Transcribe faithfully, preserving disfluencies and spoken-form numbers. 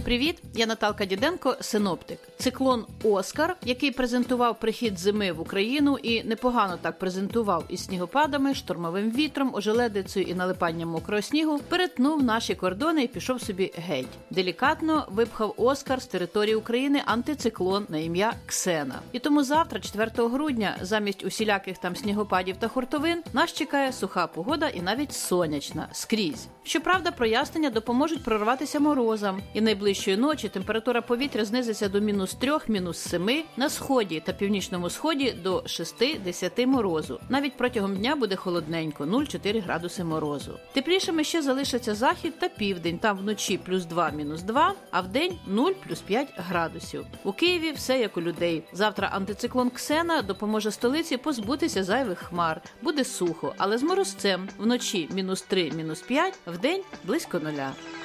привіт! Я Наталка Діденко, синоптик. Циклон «Оскар», який презентував прихід зими в Україну і непогано так презентував із снігопадами, штормовим вітром, ожеледицею і налипанням мокрого снігу, перетнув наші кордони і пішов собі геть. Делікатно випхав «Оскар» з території України антициклон на ім'я Ксена. І тому завтра, четвертого грудня, замість усіляких там снігопадів та хуртовин, нас чекає суха погода і навіть сонячна, скрізь. Щоправда, прояснення допоможуть прорватися морозам, і найближчої ночі температура повітря знизиться до мінус трьох, мінус семи, на сході та північному сході до шести-десяти морозу. Навіть протягом дня буде холодненько, нуль-чотири градуси морозу. Теплішими ще залишаться захід та південь, там вночі плюс два, мінус два, а вдень нуль плюс п'ять градусів. У Києві все як у людей. Завтра антициклон Ксена допоможе столиці позбутися зайвих хмар. Буде сухо, але з морозцем. Вночі мінус три, мінус п'ять, вдень близько нуля.